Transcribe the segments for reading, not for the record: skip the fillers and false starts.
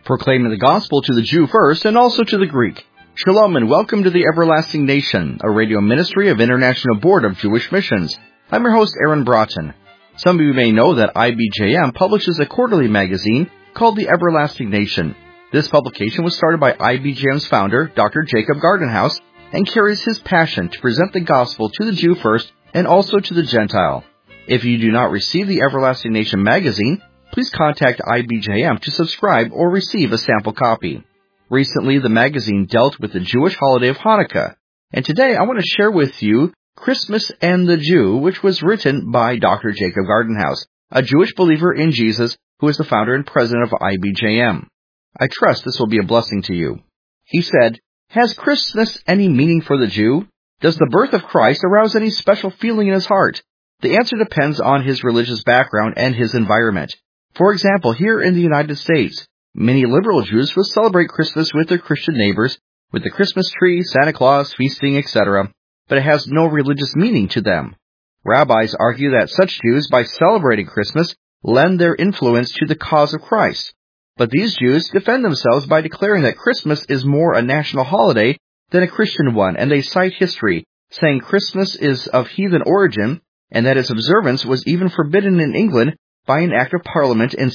proclaiming the gospel to the Jew first and also to the Greek. Shalom and welcome to the Everlasting Nation, a radio ministry of International Board of Jewish Missions. I'm your host, Aaron Broughton. Some of you may know that IBJM publishes a quarterly magazine called The Everlasting Nation. This publication was started by IBJM's founder, Dr. Jacob Gardenhouse, and carries his passion to present the gospel to the Jew first and also to the Gentile. If you do not receive the Everlasting Nation magazine, please contact IBJM to subscribe or receive a sample copy. Recently, the magazine dealt with the Jewish holiday of Hanukkah, and today I want to share with you Christmas and the Jew, which was written by Dr. Jacob Gardenhouse, a Jewish believer in Jesus who is the founder and president of IBJM. I trust this will be a blessing to you. He said, "Has Christmas any meaning for the Jew? Does the birth of Christ arouse any special feeling in his heart? The answer depends on his religious background and his environment. For example, here in the United States, many liberal Jews will celebrate Christmas with their Christian neighbors, with the Christmas tree, Santa Claus, feasting, etc., but it has no religious meaning to them. Rabbis argue that such Jews, by celebrating Christmas, lend their influence to the cause of Christ. But these Jews defend themselves by declaring that Christmas is more a national holiday than a Christian one, and they cite history, saying Christmas is of heathen origin, and that its observance was even forbidden in England by an act of Parliament in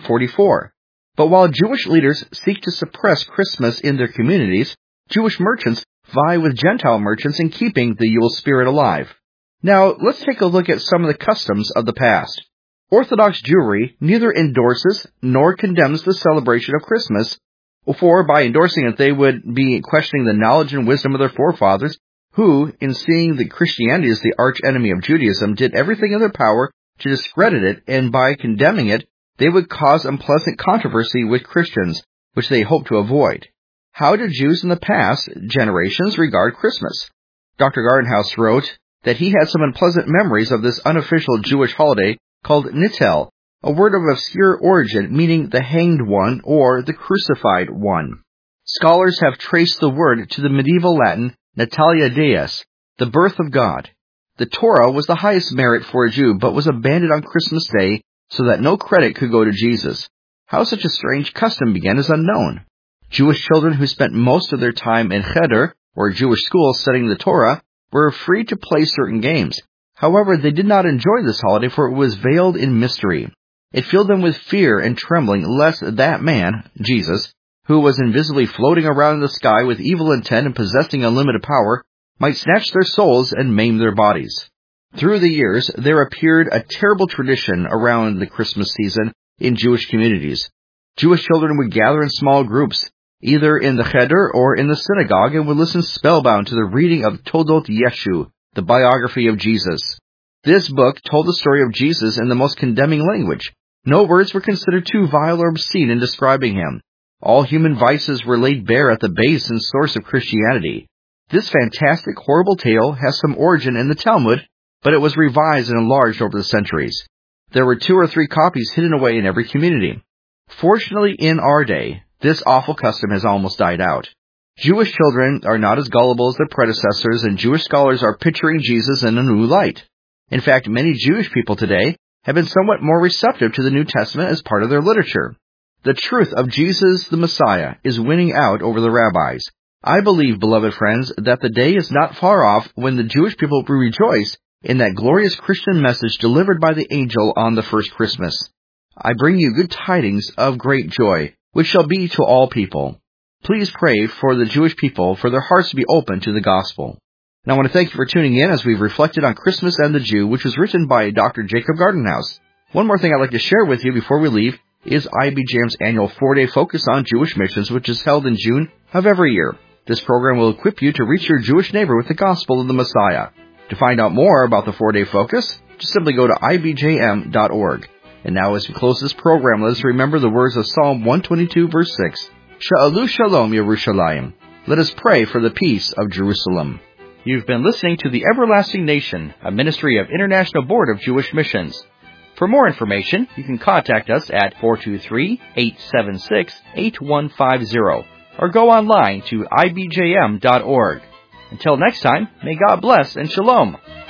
1644. But while Jewish leaders seek to suppress Christmas in their communities, Jewish merchants vie with Gentile merchants in keeping the Yule spirit alive. Now, let's take a look at some of the customs of the past. Orthodox Jewry neither endorses nor condemns the celebration of Christmas, for by endorsing it they would be questioning the knowledge and wisdom of their forefathers, who, in seeing that Christianity as the arch-enemy of Judaism, did everything in their power to discredit it, and by condemning it, they would cause unpleasant controversy with Christians, which they hoped to avoid. How did Jews in the past generations regard Christmas? Dr. Gardenhouse wrote that he had some unpleasant memories of this unofficial Jewish holiday called Nittel, a word of obscure origin meaning the hanged one or the crucified one. Scholars have traced the word to the medieval Latin Natalia Deus, the birth of God. The Torah was the highest merit for a Jew, but was abandoned on Christmas Day so that no credit could go to Jesus. How such a strange custom began is unknown. Jewish children who spent most of their time in cheder, or Jewish schools, studying the Torah, were free to play certain games. However, they did not enjoy this holiday, for it was veiled in mystery. It filled them with fear and trembling lest that man, Jesus, who was invisibly floating around in the sky with evil intent and possessing unlimited power, might snatch their souls and maim their bodies. Through the years, there appeared a terrible tradition around the Christmas season in Jewish communities. Jewish children would gather in small groups, either in the cheder or in the synagogue, and would listen spellbound to the reading of Toldot Yeshu, the biography of Jesus. This book told the story of Jesus in the most condemning language. No words were considered too vile or obscene in describing him. All human vices were laid bare at the base and source of Christianity. This fantastic, horrible tale has some origin in the Talmud, but it was revised and enlarged over the centuries. There were 2 or 3 copies hidden away in every community. Fortunately, in our day, this awful custom has almost died out. Jewish children are not as gullible as their predecessors, and Jewish scholars are picturing Jesus in a new light. In fact, many Jewish people today have been somewhat more receptive to the New Testament as part of their literature. The truth of Jesus the Messiah is winning out over the rabbis. I believe, beloved friends, that the day is not far off when the Jewish people will rejoice in that glorious Christian message delivered by the angel on the first Christmas. I bring you good tidings of great joy, which shall be to all people. Please pray for the Jewish people, for their hearts to be open to the gospel. And I want to thank you for tuning in as we've reflected on Christmas and the Jew, which was written by Dr. Jacob Gardenhouse. One more thing I'd like to share with you before we leave is IBJM's annual 4-day focus on Jewish missions, which is held in June of every year. This program will equip you to reach your Jewish neighbor with the gospel of the Messiah. To find out more about the 4-day focus, just simply go to ibjm.org. And now as we close this program, let us remember the words of Psalm 122, verse 6. Sha'alu Shalom Yerushalayim. Let us pray for the peace of Jerusalem. You've been listening to The Everlasting Nation, a ministry of International Board of Jewish Missions. For more information, you can contact us at 423-876-8150 or go online to ibjm.org. Until next time, may God bless and shalom.